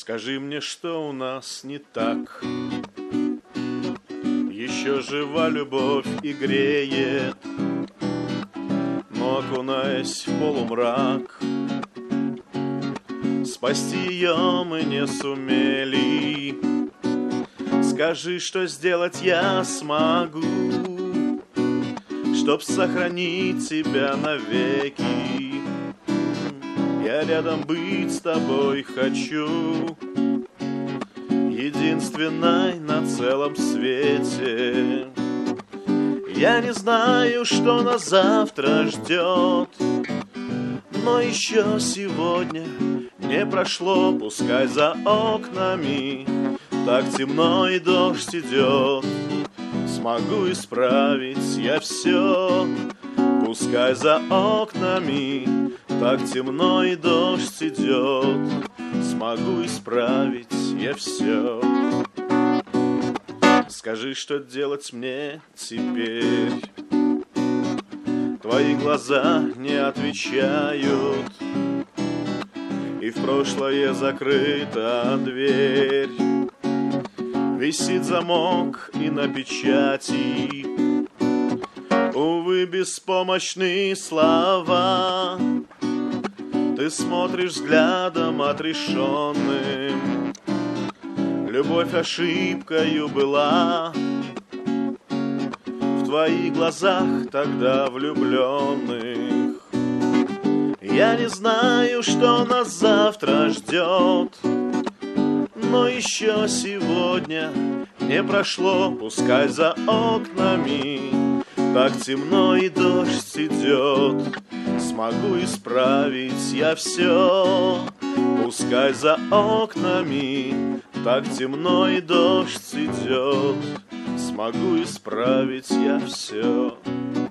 Скажи мне, что у нас не так? Еще жива любовь и греет, но, окунаясь в полумрак, спасти ее мы не сумели. Скажи, что сделать я смогу, чтоб сохранить тебя навеки. Я рядом быть с тобой хочу, единственной на целом свете. Я не знаю, что нас завтра ждет, но еще сегодня не прошло, пускай за окнами так темно и дождь идет. Смогу исправить я все, пускай за окнами так темно и дождь идет. Смогу исправить я все. Скажи, что делать мне теперь? Твои глаза не отвечают, и в прошлое закрыта дверь. Висит замок и на печати, увы, беспомощные слова. Ты смотришь взглядом отрешенным, любовь ошибкою была. В твоих глазах тогда влюбленных. Я не знаю, что нас завтра ждет, но еще сегодня не прошло, пускай за окнами так темно и дождь идет. Смогу исправить я все, пускай за окнами так темно и дождь идет. Смогу исправить я все.